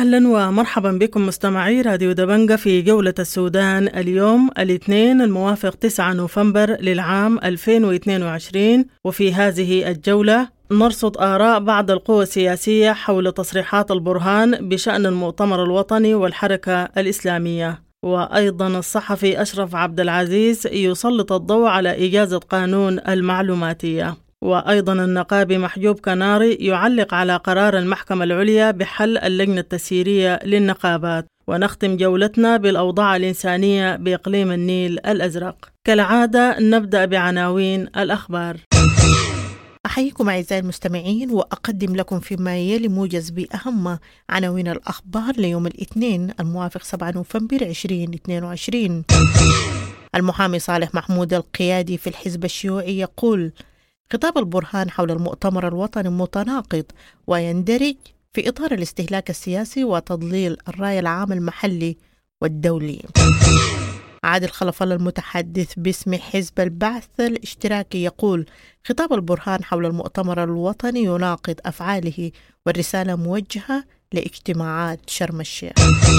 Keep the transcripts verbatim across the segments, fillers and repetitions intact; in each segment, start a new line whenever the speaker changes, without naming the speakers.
أهلا ومرحبا بكم مستمعي راديو دبنجة في جولة السودان اليوم الاثنين الموافق تسعة نوفمبر للعام ألفين واثنين وعشرين. وفي هذه الجولة نرصد آراء بعض القوى السياسية حول تصريحات البرهان بشأن المؤتمر الوطني والحركة الإسلامية. وأيضا الصحفي أشرف عبد العزيز يسلط الضوء على إجازة قانون المعلوماتية. وأيضا النقابي محجوب كناري يعلق على قرار المحكمة العليا بحل اللجنة التسييرية للنقابات. ونختم جولتنا بالأوضاع الإنسانية بإقليم النيل الأزرق. كالعادة نبدأ بعناوين الأخبار.
أحييكم أعزائي المستمعين وأقدم لكم فيما يلي موجز بأهم عناوين الأخبار ليوم الاثنين الموافق سبعة نوفمبر ألفين واثنين وعشرين. المحامي صالح محمود القيادي في الحزب الشيوعي يقول: خطاب البرهان حول المؤتمر الوطني متناقض ويندرج في إطار الاستهلاك السياسي وتضليل الرأي العام المحلي والدولي. عادل خلف الله المتحدث باسم حزب البعث الاشتراكي يقول: خطاب البرهان حول المؤتمر الوطني يناقض أفعاله والرسالة موجهة لاجتماعات شرم الشيخ.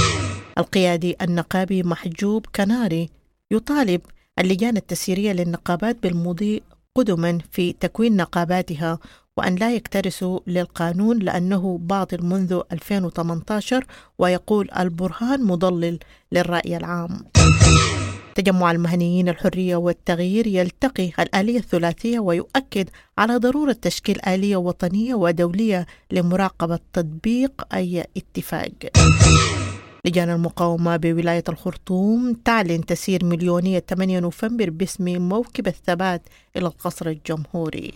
القيادي النقابي محجوب كناري يطالب اللجان التسييرية للنقابات بالمضي قدما في تكوين نقاباتها وأن لا يكترثوا للقانون لأنه باطل منذ ألفين وثمانية عشر، ويقول البرهان مضلل للرأي العام. تجمع المهنيين الحرية والتغيير يلتقي الآلية الثلاثية ويؤكد على ضرورة تشكيل آلية وطنية ودولية لمراقبة تطبيق أي اتفاق. لجان المقاومة بولاية الخرطوم تعلن تسيير مليونية ثمانية نوفمبر باسم موكب الثبات إلى القصر الجمهوري.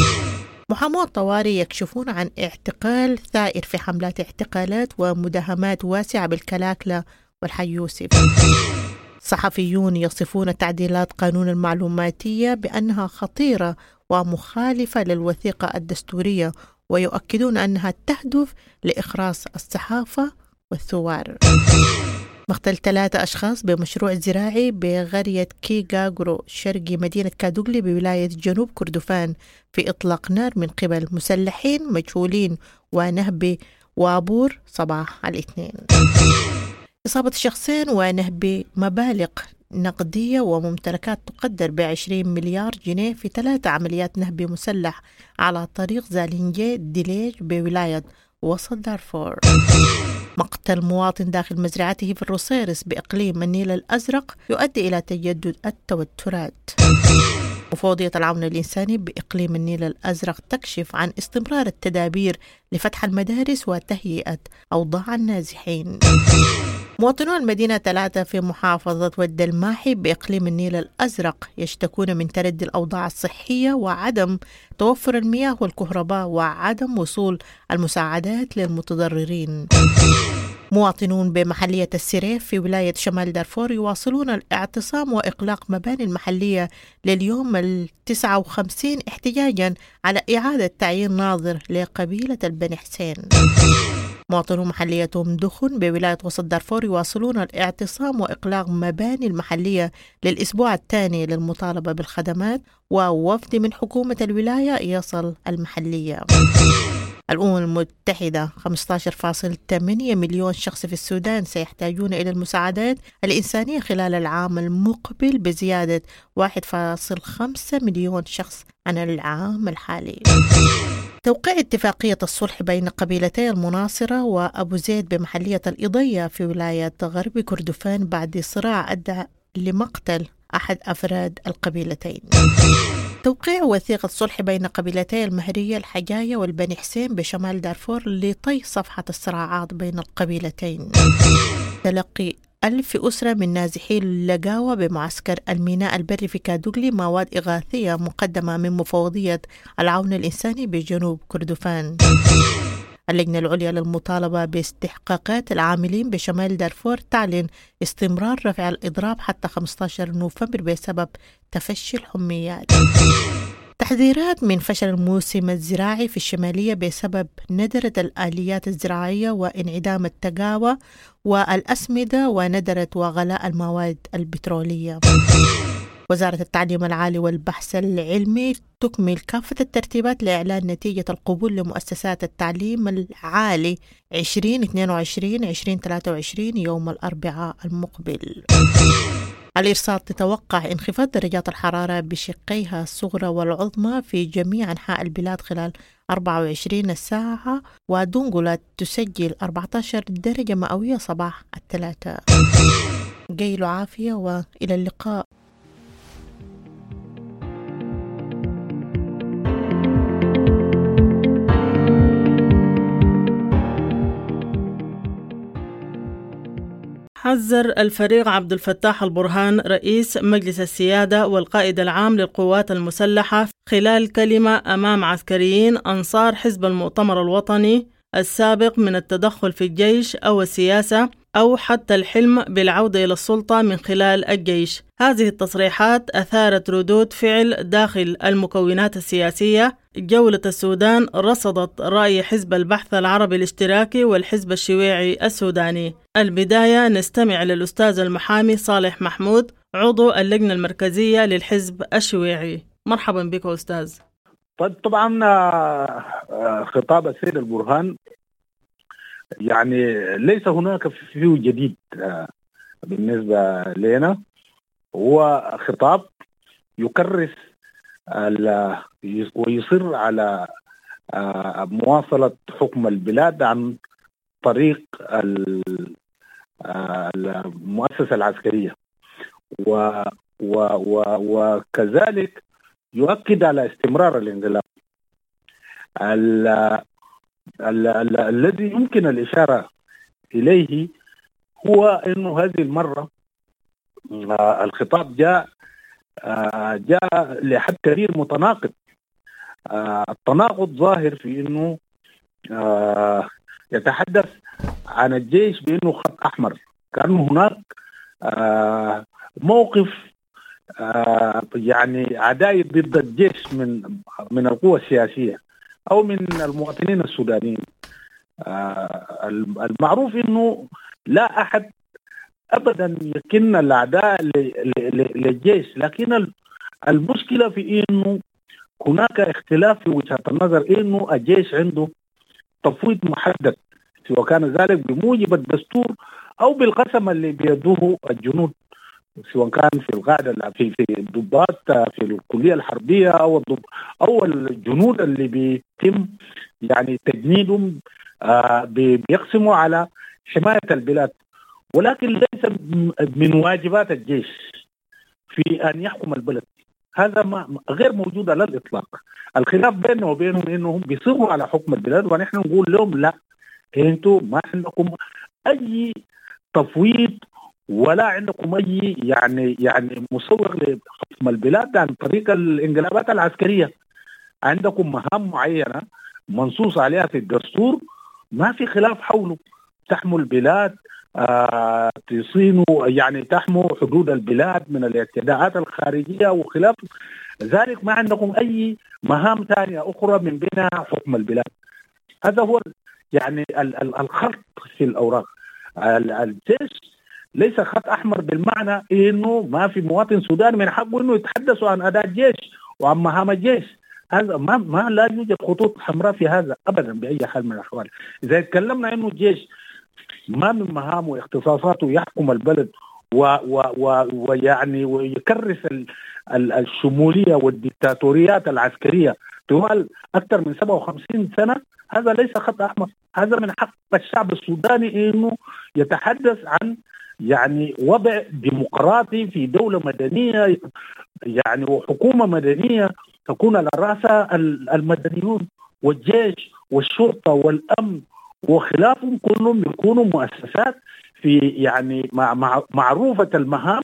محامو الطوارئ يكشفون عن اعتقال ثائر في حملات اعتقالات ومداهمات واسعة بالكلاكلة والحي يوسف. صحفيون يصفون تعديلات قانون المعلوماتية بأنها خطيرة ومخالفة للوثيقة الدستورية ويؤكدون أنها تهدف لإخراس الصحافة والثوار. مقتل ثلاثة أشخاص بمشروع زراعي بقرية كيغاغرو شرقي مدينة كادوغلي بولاية جنوب كردفان في إطلاق نار من قبل مسلحين مجهولين ونهب وابور صباح الاثنين. إصابة شخصين ونهب مبالغ نقدية وممتلكات تقدر بعشرين مليار جنيه في ثلاثة عمليات نهب مسلح على طريق زالينجي ديليج بولاية وسط دارفور. مقتل مواطن داخل مزرعته في الروسيرس بإقليم النيل الأزرق يؤدي إلى تجدد التوترات. مفوضية العون الإنساني بإقليم النيل الأزرق تكشف عن استمرار التدابير لفتح المدارس وتهيئة أوضاع النازحين. مواطنو المدينة ثلاثة في محافظة ود الماحي بإقليم النيل الأزرق يشتكون من تردي الأوضاع الصحية وعدم توفر المياه والكهرباء وعدم وصول المساعدات للمتضررين. مواطنون بمحلية السريف في ولاية شمال دارفور يواصلون الاعتصام وإغلاق مباني المحلية لليوم التسعة وخمسين احتجاجا على إعادة تعيين ناظر لقبيلة البني حسين. مواطنو محلية دخن بولاية وسط دارفور يواصلون الاعتصام وإغلاق مباني المحلية للأسبوع الثاني للمطالبة بالخدمات، ووفد من حكومة الولاية يصل المحلية. الأمم المتحدة خمسة عشر فاصلة ثمانية مليون شخص في السودان سيحتاجون إلى المساعدات الإنسانية خلال العام المقبل بزيادة واحد فاصلة خمسة مليون شخص عن العام الحالي. توقيع اتفاقية الصلح بين قبيلتي المناصرة وأبو زيد بمحلية الإضية في ولاية غرب كردفان بعد صراع أدى لمقتل أحد أفراد القبيلتين. توقيع وثيقة صلح بين قبيلتي المهرية الحجاية والبني حسين بشمال دارفور لطي صفحة الصراعات بين القبيلتين. تلقي ألف أسرة من نازحي اللقاوة بمعسكر الميناء البري في كادوغلي مواد إغاثية مقدمة من مفوضية العون الإنساني بجنوب كردفان. اللجنة العليا للمطالبة باستحقاقات العاملين بشمال دارفور تعلن استمرار رفع الإضراب حتى خمسة عشر نوفمبر بسبب تفشي الحميات. تحذيرات من فشل الموسم الزراعي في الشمالية بسبب ندرة الآليات الزراعية وانعدام التقاوى والأسمدة وندرة وغلاء المواد البترولية. وزارة التعليم العالي والبحث العلمي تكمل كافة الترتيبات لإعلان نتيجة القبول لمؤسسات التعليم العالي عشرين اثنين وعشرين عشرين ثلاثة وعشرين يوم الأربعاء المقبل. الإرصاد تتوقع انخفاض درجات الحرارة بشقيها الصغرى والعظمى في جميع أنحاء البلاد خلال أربعة وعشرين ساعة، ودونغولا تسجل أربعة عشر درجة مئوية صباح الثلاثاء. جيل عافية وإلى اللقاء.
حذر الفريق عبد الفتاح البرهان رئيس مجلس السيادة والقائد العام للقوات المسلحة خلال كلمة أمام عسكريين أنصار حزب المؤتمر الوطني السابق من التدخل في الجيش أو السياسة أو حتى الحلم بالعودة إلى السلطة من خلال الجيش. هذه التصريحات أثارت ردود فعل داخل المكونات السياسية. جولة السودان رصدت رأي حزب البحث العربي الاشتراكي والحزب الشيوعي السوداني. البداية نستمع للأستاذ المحامي صالح محمود عضو اللجنة المركزية للحزب الشيوعي. مرحبا بك أستاذ.
طبعا خطاب السيد البرهان يعني ليس هناك فيه جديد بالنسبة لنا، هو خطاب يكرس ويصر على مواصلة حكم البلاد عن طريق المؤسسة العسكرية، وكذلك يؤكد على استمرار الانقلاب الذي يمكن الإشارة إليه. هو أنه هذه المرة الخطاب جاء جاء لحد كبير متناقض. التناقض ظاهر في أنه يتحدث عن الجيش بأنه خط أحمر، كان هناك موقف يعني عدائي ضد الجيش من من القوى السياسية أو من المواطنين السودانيين. المعروف أنه لا أحد أبدا يكن الأعداء للجيش، لكن المشكلة في أنه هناك اختلاف في وجهات النظر، أنه الجيش عنده تفويض محدد سواء كان ذلك بموجب الدستور أو بالقسم اللي بيدوه الجنود، سواء كان في القاعدة في في الضباط في الكلية الحربية أو الضب أو الجنود اللي بيتم يعني تجنيدهم آه بيقسموا على حماية البلاد، ولكن ليس من واجبات الجيش في أن يحكم البلد. هذا ما غير موجود على الإطلاق. الخلاف بيننا وبينهم إنهم بيصروا على حكم البلاد، ونحن نقول لهم لا، أنتم ما عندكم أي تفويض ولا عندكم أي يعني يعني مسوغ لحكم البلاد عن طريق الانقلابات العسكرية. عندكم مهام معينة منصوص عليها في الدستور، ما في خلاف حوله، تحموا البلاد، آه تصينوا يعني تحموا حدود البلاد من الاعتداءات الخارجية وخلاف ذلك. ما عندكم أي مهام ثانية أخرى من بينها حكم البلاد. هذا هو يعني الخط في الأوراق. الجيش ليس خط أحمر بالمعنى إنه ما في مواطن سوداني من حقه إنه يتحدثوا عن أداء الجيش وعن مهام الجيش. هذا ما ما لا يوجد خطوط حمراء في هذا أبدا بأي حال من الأحوال. إذا تكلمنا إنه الجيش ما من مهام واختصاصاته يحكم البلد ويعني ويكرس ال ال الشمولية والديكتاتوريات العسكرية طوال أكثر من سبعة وخمسين سنة، هذا ليس خط أحمر. هذا من حق الشعب السوداني إنه يتحدث عن يعني وضع ديمقراطي في دولة مدنية، يعني وحكومة مدنية تكون على رأسها المدنيون، والجيش والشرطة والأمن وخلافهم كلهم يكونوا مؤسسات في يعني مع معروفة المهام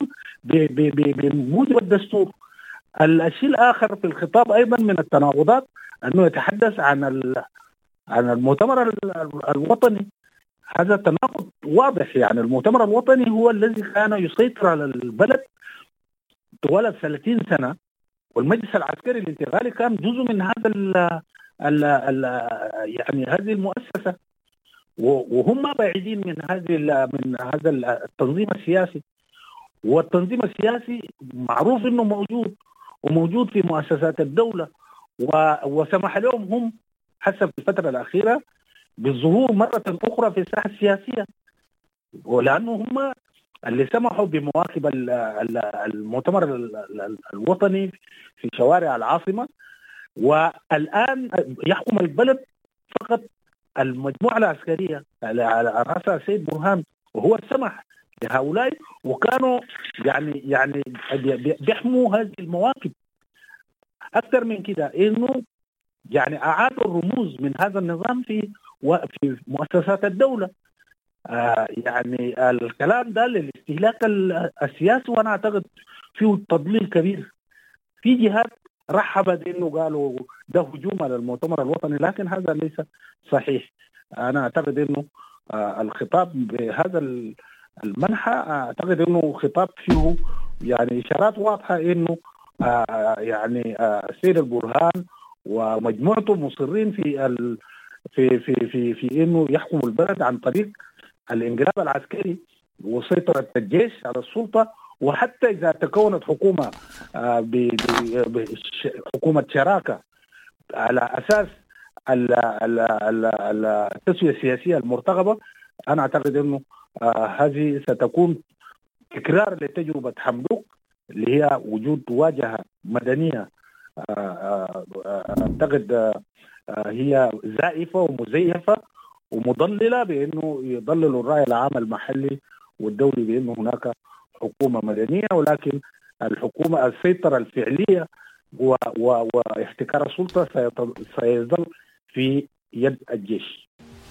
بموجب الدستور. الشيء الآخر في الخطاب أيضا من التناقضات أنه يتحدث عن عن المؤتمر الوطني. هذا تناقض واضح. يعني المؤتمر الوطني هو الذي كان يسيطر على البلد طوال ثلاثين سنة، والمجلس العسكري الانتقالي كان جزء من هذا ال ال ال يعني هذه المؤسسة، وهم بعيدين من هذه من هذا التنظيم السياسي. والتنظيم السياسي معروف انه موجود وموجود في مؤسسات الدولة، وسمح لهم هم حسب الفترة الأخيرة بالظهور مرة أخرى في الساحة السياسية، ولأنه هم اللي سمحوا بمواكب المؤتمر الوطني في شوارع العاصمة. والآن يحكم البلد فقط المجموعة العسكرية على رأسها السيد برهان، وهو السمح لهؤلاء، وكانوا يعني يعني بيحموا هذه المواكب. أكثر من كده إنه يعني أعادوا الرموز من هذا النظام في في مؤسسات الدولة. آه يعني الكلام ده للاستهلاك السياسي، وأنا أعتقد فيه تضليل كبير. في جهات رحبت إنه قالوا ده هجوم على المؤتمر الوطني، لكن هذا ليس صحيح. أنا أعتقد إنه آه الخطاب بهذا المنحى أعتقد إنه خطاب فيه يعني إشارات واضحة إنه آه يعني آه السيد البرهان ومجموعته مصرين في ال في في في في إنه يحكموا البلد عن طريق الانقلاب العسكري وسيطرة الجيش على السلطة. وحتى إذا تكونت حكومة آه حكومة شراكة على أساس التسوية السياسية المرتقبة، أنا أعتقد إنه آه هذه ستكون تكرار لتجربة حمدوك اللي هي وجود واجهة مدنية أعتقد آه آه هي زائفة ومزيفة ومضللة، بأنه يضللوا الرأي العام المحلي والدولي بأنه هناك حكومة مدنية، ولكن الحكومة السيطرة الفعلية واحتكار السلطة سيظل في يد الجيش.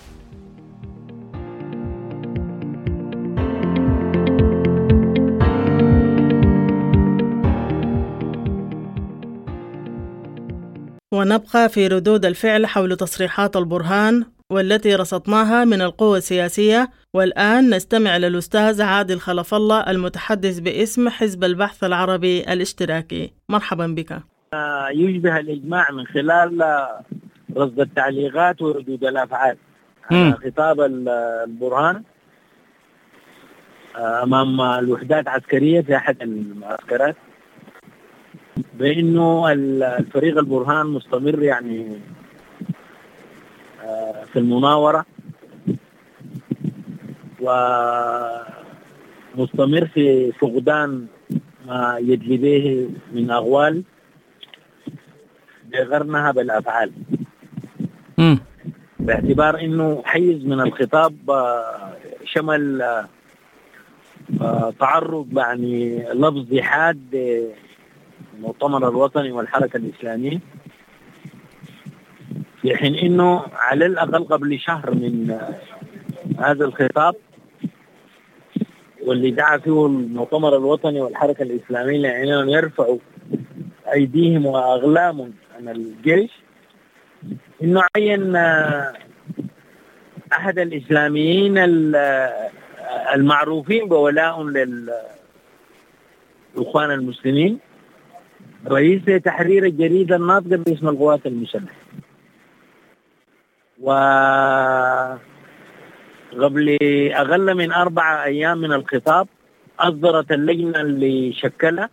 ونبقى في ردود الفعل حول تصريحات البرهان والتي رصدناها من القوى السياسية. والآن نستمع للأستاذ عادل خلف الله المتحدث باسم حزب البحث العربي الاشتراكي. مرحبا بك.
يشبه الإجماع من خلال رصد التعليقات وردود الأفعال على خطاب البرهان أمام الوحدات العسكرية في أحد المعسكرات، بأنه الفريق البرهان مستمر يعني في المناورة ومستمر في فقدان ما يدلي به من أغوال بغرنها بالأفعال، باعتبار أنه حيز من الخطاب شمل تعرض يعني لفظ حاد المؤتمر الوطني والحركة الإسلامية، في حين أنه على الأقل قبل شهر من هذا الخطاب واللي دعا فيه المؤتمر الوطني والحركة الإسلامية لأنهم يرفعوا أيديهم وأغلامهم عن الجيش، إنه عين أحد الإسلاميين المعروفين بولاء للإخوان المسلمين رئيس تحرير الجريدة الناطقة باسم القوات المسلحة. وقبل أقل من أربعة أيام من الخطاب أصدرت اللجنة اللي شكلها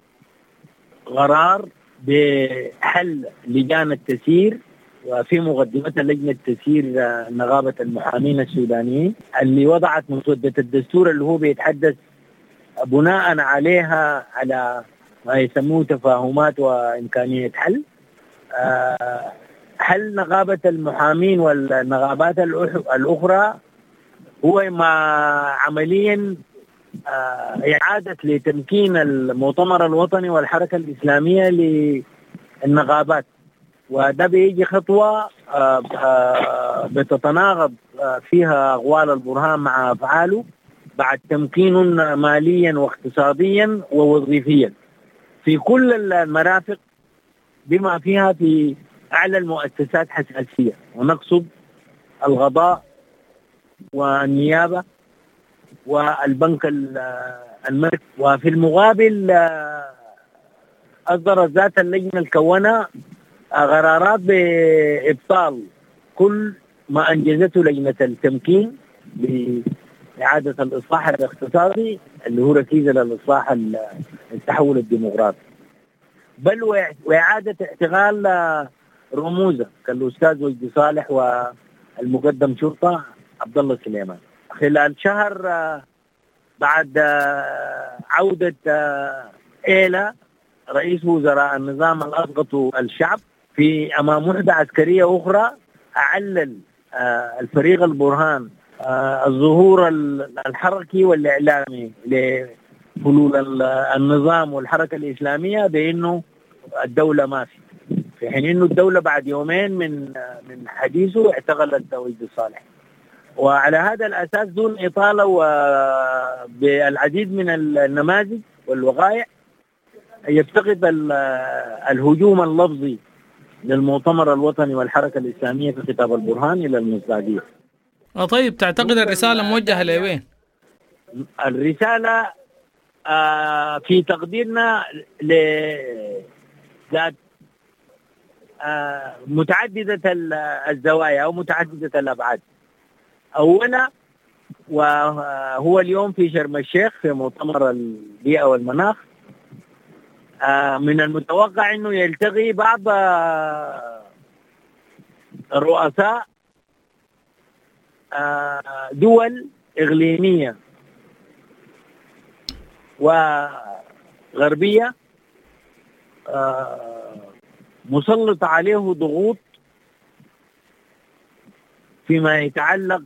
قرار بحل لجان التسيير، وفي مقدمة لجنة تسيير نقابة المحامين السودانيين اللي وضعت مسودة الدستور اللي هو بيتحدث بناء عليها على ما يسموه تفاهمات وإمكانية حل حل نقابة المحامين والنقابات الأخرى، هو ما عمليا إعادة لتمكين المؤتمر الوطني والحركة الإسلامية للنقابات. وده بيجي خطوة بتتناقض فيها أقوال البرهان مع أفعاله بعد تمكين ماليا واقتصاديا ووظيفيا في كل المرافق بما فيها في أعلى المؤسسات حساسية، ونقصد القضاء والنيابة والبنك المركزي. وفي المقابل أصدرت ذات اللجنة الكونة قرارات بإبطال كل ما أنجزته لجنة التمكين إعادة الإصلاح الاقتصادي اللي هو ركيزة للإصلاح التحول الديمقراطي، بل وإعادة اعتقال رموزه كالأستاذ وجدي صالح والمقدم شرطة عبد الله سليمان. خلال شهر بعد عودة إيلا رئيس وزراء النظام الأسقط الشعب في أمام وحدة عسكرية أخرى، أعلن الفريق البرهان الظهور الحركي والإعلامي لحلول النظام والحركة الإسلامية بأنه الدولة ما في في حين أنه الدولة بعد يومين من من حديثه اعتقلت وجدي صالح. وعلى هذا الأساس دون إطالة وبالعديد من النماذج والوقائع يفتقد الهجوم اللفظي للمؤتمر الوطني والحركة الإسلامية في خطاب البرهان إلى المصداقية.
طيب تعتقد الرسالة موجهة لوين؟
الرسالة آه في تقديرنا لذات آه متعددة الزوايا أو متعددة الأبعاد. أولا وهو اليوم في شرم الشيخ في مؤتمر البيئة والمناخ، آه من المتوقع أنه يلتقي بعض الرؤساء آه دول إقليمية وغربية آه مسلط عليه ضغوط فيما يتعلق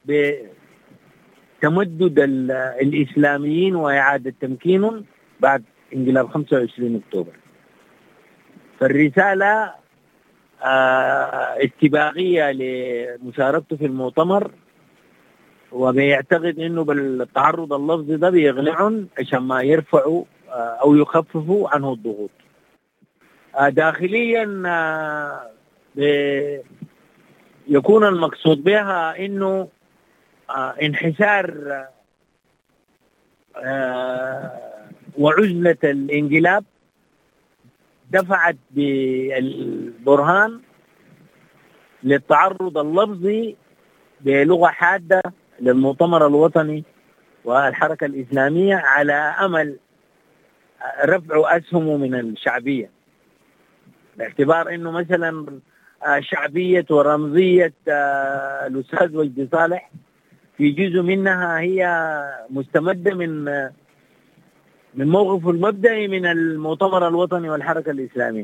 بتمدد الإسلاميين وإعادة تمكينهم بعد انقلاب خمسة وعشرين أكتوبر. فالرسالة آه اتباعية لمشاركته في المؤتمر، وبيعتقد انه بالتعرض اللفظي ده بيغنعهم عشان ما يرفعوا آه او يخففوا عنه الضغوط. آه داخليا آه يكون المقصود بها انه آه انحسار آه وعزلة الانقلاب دفعت بالبرهان للتعرض اللفظي بلغة حادة للمؤتمر الوطني والحركة الإسلامية على أمل رفع أسهمه من الشعبية، باعتبار أنه مثلا شعبية ورمزية الأستاذ وجدي صالح في جزء منها هي مستمدة من من موقفه المبدئي من المؤتمر الوطني والحركة الإسلامية.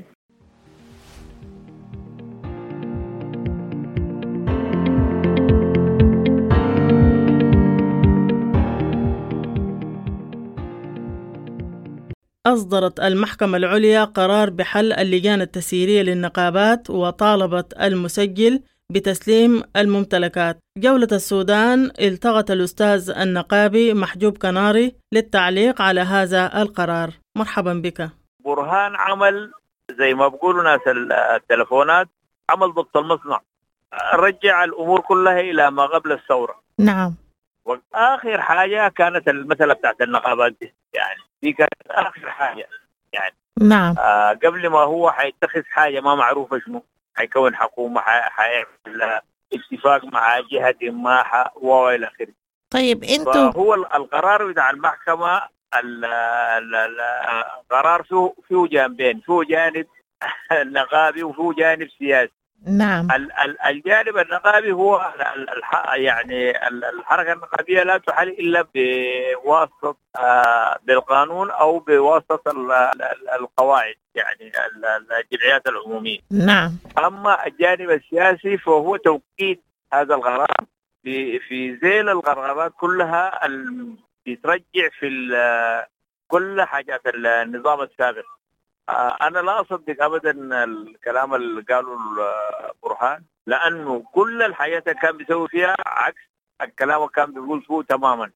أصدرت المحكمة العليا قرار بحل اللجان التسييرية للنقابات وطالبت المسجل بتسليم الممتلكات. جولة السودان التقت الأستاذ النقابي محجوب كناري للتعليق على هذا القرار. مرحبا بك.
برهان عمل زي ما بقولوا ناس التلفونات، عمل ضبط المصنع، رجع الأمور كلها إلى ما قبل الثورة.
نعم.
وآخر حاجة كانت المسألة بتاعت النقابات دي، يعني دي كانت آخر حاجة يعني.
نعم.
آه قبل ما هو حيتخذ حاجة ما معروفة شنو، حيكون حكومة، حيعمل اتفاق مع جهة ما وإلى آخره.
طيب انتم
هو القرار بتاع المحكمة القرار فيه فيه جانبين، فيه جانب النقابي وفيه جانب سياسي.
نعم.
الجانب النقابي هو يعني الحركة النقابية لا تحل إلا بواسطة بالقانون أو بواسطة القواعد، يعني الجمعيات العمومية.
نعم.
أما الجانب السياسي فهو توقيت هذا القرار في في ذيل القرارات كلها ترجع في كل حاجات النظام السابق. أنا لا أصدق أبدا الكلام اللي قالوا البرهان، لأنه كل الحياة كان بيسوي فيها عكس الكلام كان بيقول فيه تماما.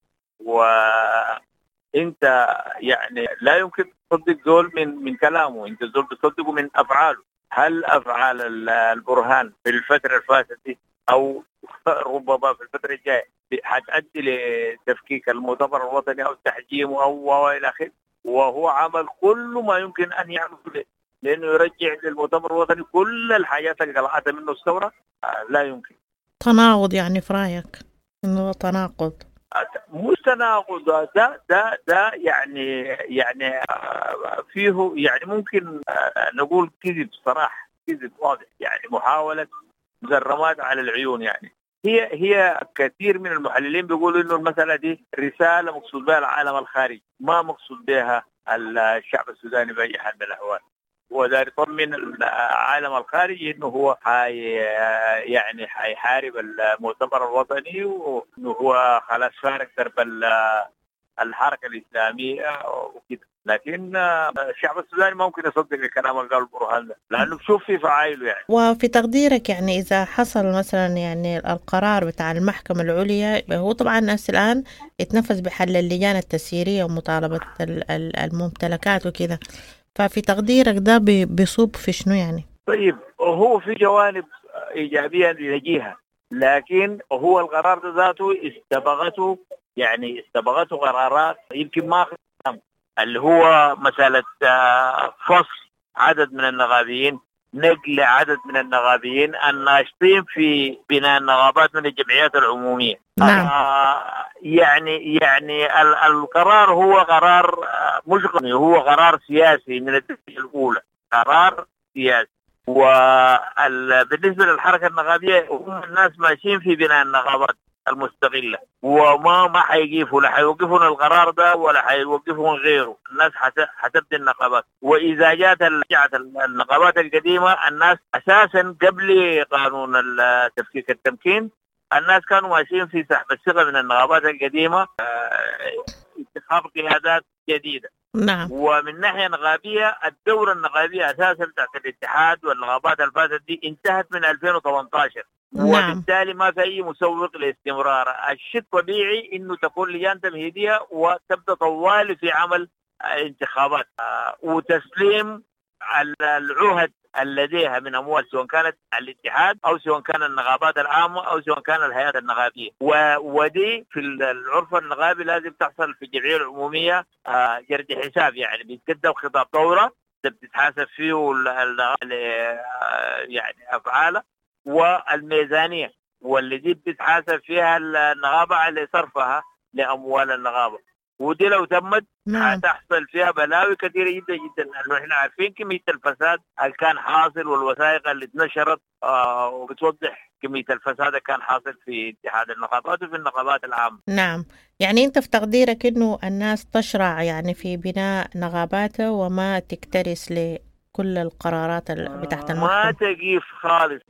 وأنت يعني لا يمكن تصدق زول من من كلامه، أنت زول تصدقه من أفعاله. هل أفعال البرهان في الفترة الفاتت أو ربما في الفترة الجاية حتؤدي لتفكيك المؤتمر الوطني أو تحجيمه أو إلى آخره؟ وهو عمل كل ما يمكن أن يعمل لأنه يرجع للمؤتمر الوطني كل الحاجات اللي قلعتها منه الثورة. لا يمكن.
تناقض يعني في رأيك إنه تناقض؟
مش تناقض، ده ده ده يعني يعني فيه يعني ممكن نقول كذب صراحة، كذب واضح، يعني محاولة مجرمات على العيون. يعني هي هي كثير من المحللين بيقولوا انه المسألة دي رسالة مقصود بها العالم الخارجي، ما مقصود بها الشعب السوداني بأي حال من الأحوال. وده يطمن العالم الخارجي انه هو حي يعني حيحارب المؤتمر الوطني، وانه هو خلاص فارق درب الحركه الاسلاميه وكده. لكن الشعب السوداني ما ممكن يصدق الكلام اللي قاله البرهان ده، لانه بشوف في فعايله. يعني
وفي تقديرك يعني إذا حصل مثلا يعني القرار بتاع المحكمة العليا، هو طبعا الناس الآن اتنفذ بحل اللجان التسييرية ومطالبة الممتلكات وكده، ففي تقديرك ده بيصوب في شنو يعني؟
طيب هو في جوانب إيجابية لجهة، لكن هو القرار ده ذاته استبغته، يعني استبغته قرارات يمكن ما خدم، اللي هو مسألة فصل عدد من النقابيين، نقل عدد من النقابيين الناشطين في بناء النقابات من الجمعيات العمومية.
نعم.
آه يعني يعني القرار هو قرار مش قانوني، هو قرار سياسي من الدرجة الأولى، قرار سياسي. وبالنسبة للحركة النقابية هم الناس ماشيين في بناء النقابات المستقلة، وما ما حيقفوا، لا حيوقفون القرار ده ولا حيوقفون غيره. الناس حتبدي النقابات، وإذا جاءت رجعت النقابات القديمة، الناس أساسا قبل قانون التفكيك التمكين الناس كانوا ماشيين في سحب الثقة من النقابات القديمة، انتخاب قيادات جديدة.
نعم.
ومن ناحية نقابية الدورة النقابية أساسا تحت الاتحاد والنقابات الفاسدة دي انتهت من ألفين وثمانية عشر.
نعم.
وبالتالي ما في أي مسوق لاستمرار. الشيء طبيعي إنه تكون لجان تمهيدية وتبدأ طوال في عمل انتخابات وتسليم العهد لديها من أموال، سواء كانت الاتحاد أو سواء كان النقابات العامة أو سواء كان الهيئات النقابية. ودي في العرف النقابي لازم تحصل في الجمعية العمومية جرد حساب، يعني بيتقدم خطاب دورة بتتحاسب فيه يعني أفعاله، والميزانية والذي بتتحاسب فيها النقابة على صرفها لأموال النقابة. ودي لو تمت هتحصل فيها بلاوي كثيرة جدا جدا، لأنه احنا عارفين كمية الفساد اللي كان حاصل، والوثائق اللي اتنشرت آه وبتوضح كمية الفساد اللي كان حاصل في اتحاد النقابات وفي النقابات العامة.
نعم. يعني انت في تقديرك انه الناس تشرع يعني في بناء نقاباته وما تكترث لكل القرارات بتاعت المحكمة؟
ما تقيف خالص.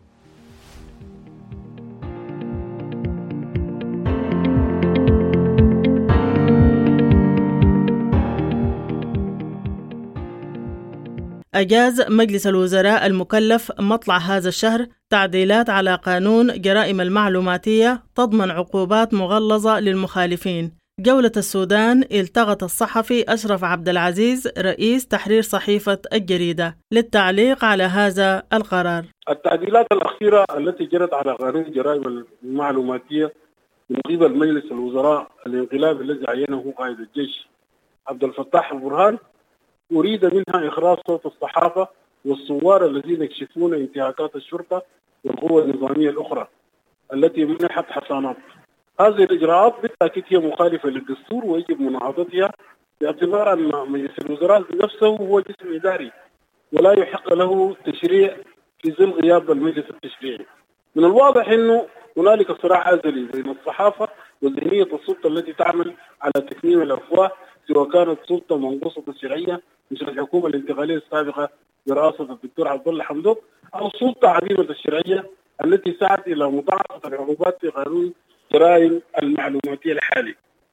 أجاز مجلس الوزراء المكلف مطلع هذا الشهر تعديلات على قانون جرائم المعلوماتية تضمن عقوبات مغلظة للمخالفين. جولة السودان التقط الصحفي أشرف عبد العزيز رئيس تحرير صحيفة الجريدة للتعليق على هذا القرار.
التعديلات الأخيرة التي جرت على قانون جرائم المعلوماتية من قبل مجلس الوزراء الانقلاب الذي عينه قائد الجيش عبد الفتاح البرهان، أريد منها إخراج صوت الصحافة والثوار الذين يكشفون انتهاكات الشرطة والقوى النظامية الأخرى التي منحت حصانات. هذه الإجراءات بالتأكيد هي مخالفة للدستور ويجب مناهضتها، باعتبار أن مجلس الوزراء نفسه هو جسم إداري ولا يحق له تشريع في ظل غياب المجلس التشريعي. من الواضح أنه هنالك صراع أزلي بين الصحافة وذهنية السلطة التي تعمل على تكميم الأفواه، سواء كانت سلطة منقوصة الشرعية مثل الحكومة الانتقالية السابقة برئاسة الدكتور عبد الله حمدوك، أو سلطة عديمة الشرعية التي سعت إلى مضاعفة العقوبات في قانون جرائم المعلوماتية الحالي.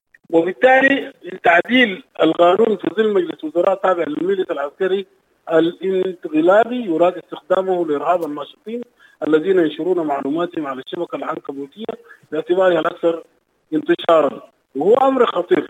وبالتالي تعديل القانون في ظل مجلس وزراء تابع للمجلس العسكري الانقلابي يراد استخدامه لإرهاب الناشطين الذين ينشرون معلوماتهم على الشبكة العنكبوتية باعتبارها الأكثر انتشارا، وهو أمر خطير.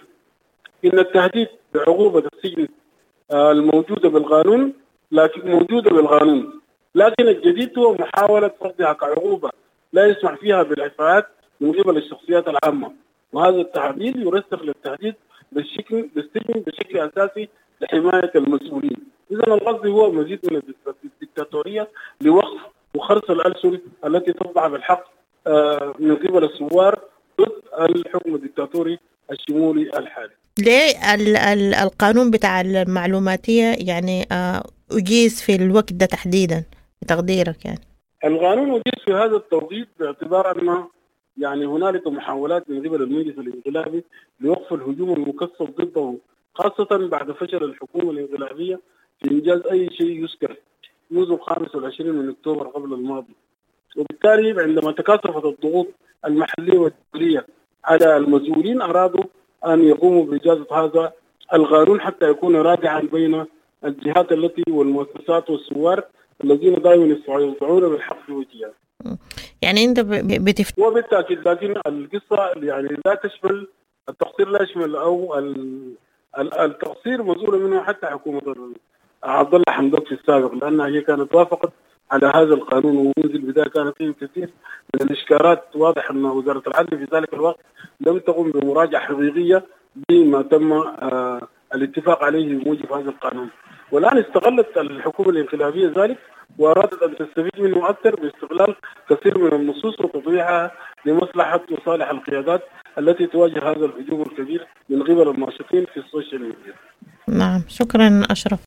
إن التهديد بعقوبة السجن الموجودة بالقانون لكن موجودة بالقانون، لكن الجديد هو محاولة فرضها كعقوبة لا يسمح فيها بالإعفاءات من قبل الشخصيات العامة، وهذا التعديل يرسخ للتهديد بالشكل بالسجن بشكل أساسي لحماية المسؤولين. إذا القصد هو مزيد من الدكتاتورية لوقف وخرس الألسن التي تطبع بالحق من قبل الثوار ضد الحكم الدكتاتوري الشمولي الحالي.
ليه ال- ال- القانون بتاع المعلوماتية يعني آه، أجيز في الوقت ده تحديدا بتقديرك؟ يعني
القانون أجيز في هذا التوقيت باعتبار أن يعني هنالك محاولات من قبل المجلس الانقلابي لوقف الهجوم المكثف ضده، خاصة بعد فشل الحكومة الانقلابية في إنجاز أي شيء يذكر منذ الخامس والعشرين من أكتوبر قبل الماضي. وبالتالي عندما تكاثفت الضغوط المحلية والدولية على المسؤولين أرادوا أن يقوموا بإجازة هذا القانون حتى يكون راجعا بين الجهات التي والمؤسسات والثوار الذين دائما يسعون بالحق في وجهها.
يعني أنت بتفت...
وبالتأكيد لكن القصة يعني لا تشمل التقصير، لا يشمل أو التقصير مسؤولة منه حتى حكومة عبد الله حمدوك في السابق، لأنها هي كانت وافقت على هذا القانون، ومنذ البداية كانت فيه كثير من الإشكالات. واضح أن وزارة العدل في ذلك الوقت لم تقم بمراجعة حقيقية بما تم آه الاتفاق عليه بموجب هذا القانون. والآن استغلت الحكومة الانقلابية ذلك وأرادت أن تستفيد منه أكثر باستغلال كثير من النصوص وتطبيعها لمصلحة وصالح القيادات التي تواجه هذا الهجوم الكبير من قبل الناشطين في السوشيال ميديا.
نعم، شكرا أشرف.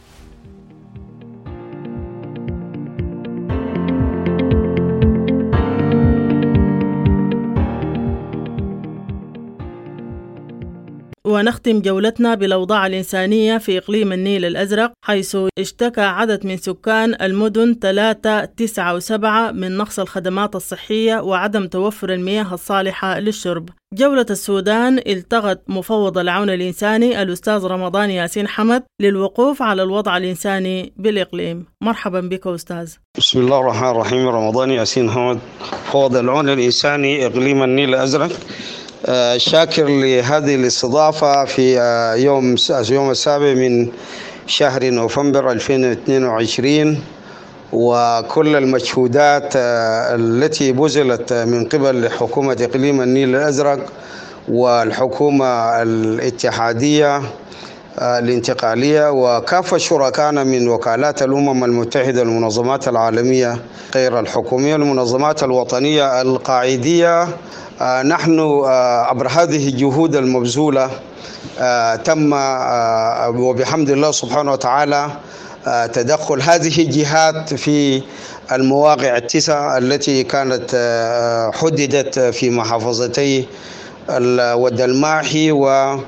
ونختم جولتنا بالأوضاع الإنسانية في إقليم النيل الأزرق، حيث اشتكى عدد من سكان المدن ثلاثة تسعة وسبعة من نقص الخدمات الصحية وعدم توفر المياه الصالحة للشرب. جولة السودان التقت مفوض العون الإنساني الأستاذ رمضان ياسين حمد للوقوف على الوضع الإنساني بالإقليم. مرحبا بك أستاذ.
بسم الله الرحمن الرحيم. رمضان ياسين حمد، مفوض العون الإنساني إقليم النيل الأزرق. آه شاكر لهذه الاستضافة في آه يوم يوم السابع من شهر نوفمبر ألفين واثنين وعشرين، وكل المجهودات آه التي بذلت من قبل حكومة إقليم النيل الأزرق والحكومة الاتحادية آه الانتقالية وكافة شركائنا من وكالات الأمم المتحدة، المنظمات العالمية غير الحكومية، المنظمات الوطنية القاعدية. آه نحن آه عبر هذه الجهود المبذولة آه تم آه وبحمد الله سبحانه وتعالى آه تدخل هذه الجهات في المواقع التسعة التي كانت آه حددت في محافظتي ودلماحي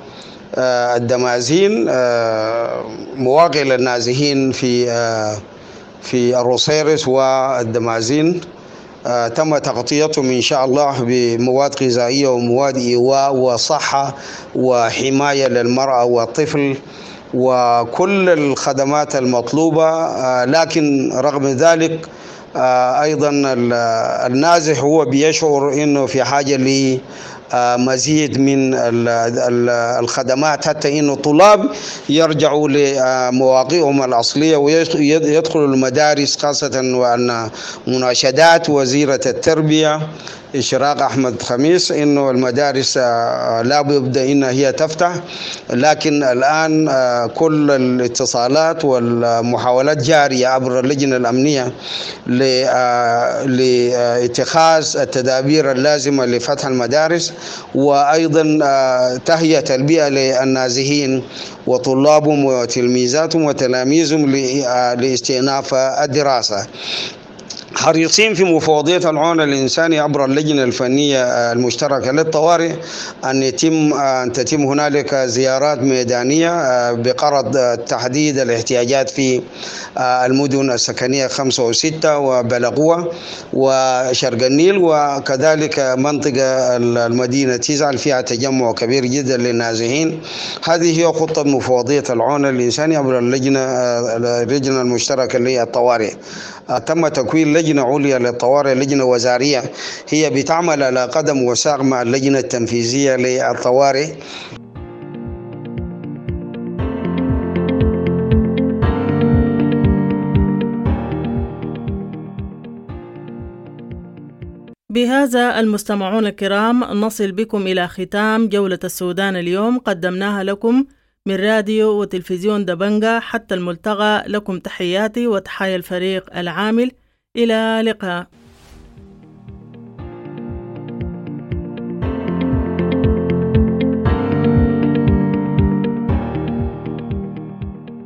والدمازين، آه مواقع للنازحين في آه في الروسيرس والدمازين. آه تم تغطيتهم إن شاء الله بمواد غذائية ومواد إيواء وصحة وحماية للمرأة والطفل وكل الخدمات المطلوبة. آه لكن رغم ذلك آه أيضا النازح هو بيشعر أنه في حاجة ل مزيد من الخدمات حتى إنه الطلاب يرجعوا لمواقعهم الأصلية ويدخلوا المدارس، خاصة وأن مناشدات وزيرة التربية إشراق أحمد خميس إنه المدارس لا بد إنها هي تفتح، لكن الآن كل الاتصالات والمحاولات جارية عبر اللجنة الأمنية لاتخاذ التدابير اللازمة لفتح المدارس وأيضا تهيئة البيئة للنازحين وطلابهم وتلميذاتهم وتلاميذهم لاستئناف الدراسة. حريصين في مفوضية العون الإنساني عبر اللجنة الفنية المشتركة للطوارئ أن يتم أن تتم هنالك زيارات ميدانية بغرض تحديد الاحتياجات في المدن السكنية خمسة وستة وبلغوة وشرق النيل، وكذلك منطقة المدينة تسعة فيها تجمع كبير جدا للنازحين. هذه هي خطة مفوضية العون الإنساني عبر اللجنة اللجنة المشتركة للطوارئ. تم تكوين لجنة عليا للطوارئ، لجنة وزارية هي بتعمل على قدم وساق مع اللجنة التنفيذية للطوارئ.
بهذا المستمعون الكرام نصل بكم إلى ختام جولة السودان اليوم، قدمناها لكم من راديو وتلفزيون دبنجة. حتى الملتقى، لكم تحياتي وتحايا الفريق العامل. إلى اللقاء.